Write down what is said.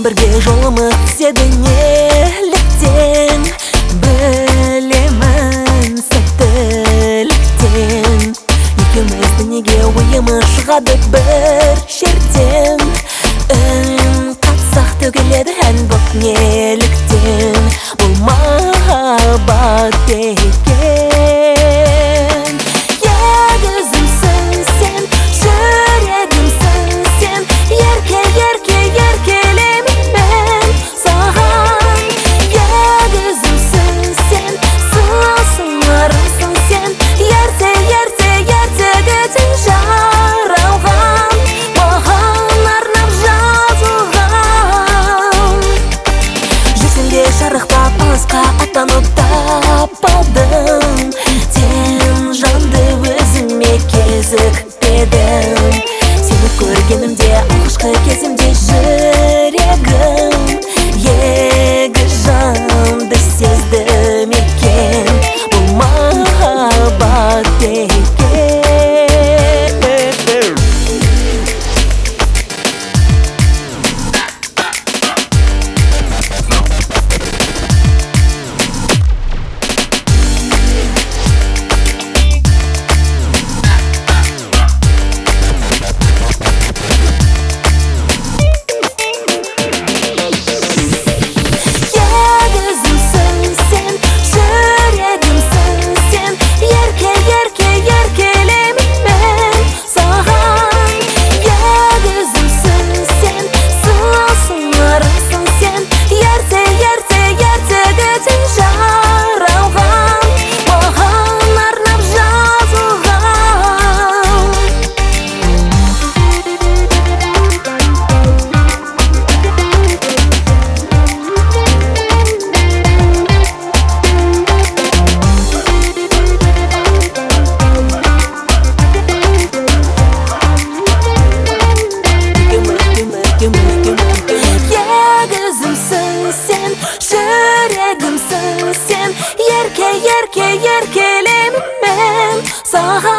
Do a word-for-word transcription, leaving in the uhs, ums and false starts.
бірге жолымыз түседі неліктен білемін сәттіліктен екеумізді неге ойымыз шығады бір жерден үн қатсақ төгіледі ән боп неліктен бұл махаббат екен егізімсің сен жүрегімсің сен ерке ерке еркелеймін мен саған егізімсің сен сұлу сыңарымсың сен ерте ерте ертегіден жаралған маған арнап жазылған жүзіңде шарықтап алысқа аттанып таппадым сен жанды өзіме кезікпедім сені көргенімде алғашқы кезімде жүрегім егіз жанды сездім екен бұл махаббат екен жүрегімсің сен ерке ерке еркелеймін мен саған